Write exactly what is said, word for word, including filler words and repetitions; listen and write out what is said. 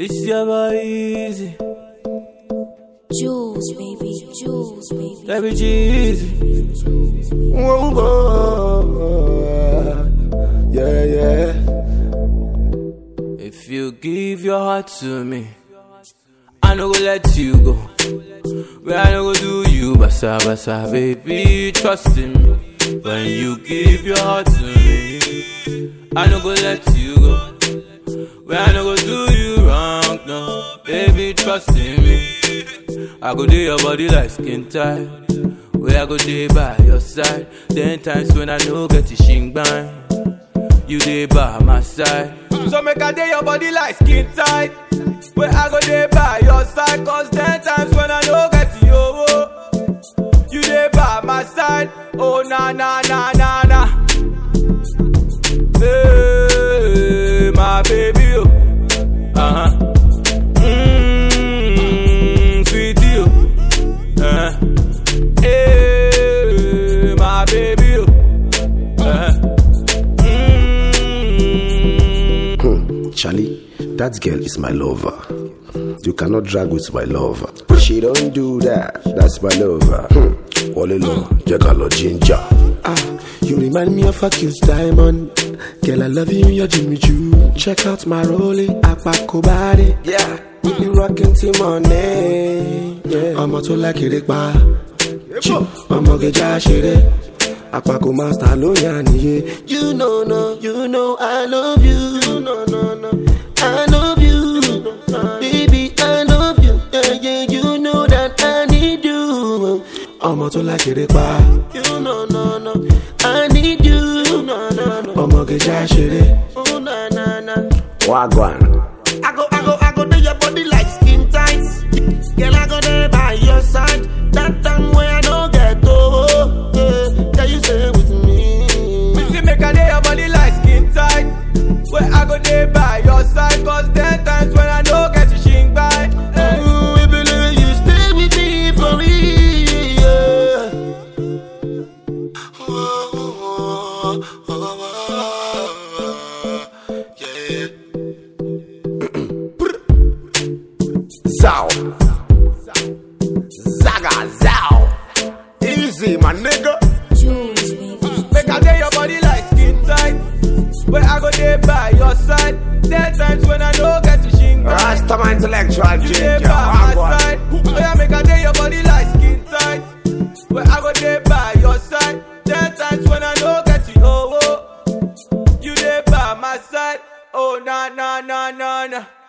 It's never easy. Jules, baby, Jules, baby. Baby Jeezy. Whoa, whoa. Yeah, yeah. If you give your heart to me, I no go let you go. But I no go do you, basa basa, baby. Trust in me. When you give your heart to me, I no go let you go. But I no go do you wrong, no, baby. Trust in me. I go do your body like skin tight. Where I go day by your side. Ten times when I no get the shing bang, you day by my side. So make I day your body like skin tight. Where I go day by your side. Cause ten times when I no get the yo, you day by my side. Oh na na na na na. Hey, my baby, oh. Uh-huh. Mmm, sweetie, oh. Uh-huh. Hey, my baby, oh. Uh-huh. Hmm, Charlie, that girl is my lover. You cannot drag with my lover. She don't do that, that's my lover. Hmm, Olelo, Jagalo Ginger. Ah, you remind me of a cute diamond. Girl, I love you, you're Jimmy Choo. Check out my rolling, Apako body. Yeah, we be rocking till morning. Yeah, I'm to like it, ba. I'm a get jashire. Apako master, no yani. You know, no, you know, I love you. You know, no, no, I love you. Baby, I love you. Yeah, yeah, you know that I need you. I'm to like it, ba. You know, no, no, I need you. No, no, no. I'm a get jashire. Oh, na, na, na. Wagwan. I go, I go, I go do your body like skin tight. Girl, I go there by your side. That time when I don't get oh, yeah, yeah, you stay with me. You see, make I day your body like skin tight. Where I go there by your side. Cause ten times when I don't get to shing by. Hey. Ooh, we believe you stay with me for real. Yeah. Whoa, whoa, whoa, whoa, yeah. Zow. Zaga, zow. Easy, my nigga. Jules, baby. Make I day your body like skin tight. Where I go there by your side. Ten times when I don't get to shing by. Rasta my intellectual You there ginger. by my Wagwan. side. Oh yeah, make I day your body like skin tight. Where I go there by your side. Ten times when I don't get to oh, oh. You there by my side. Oh na na na na na.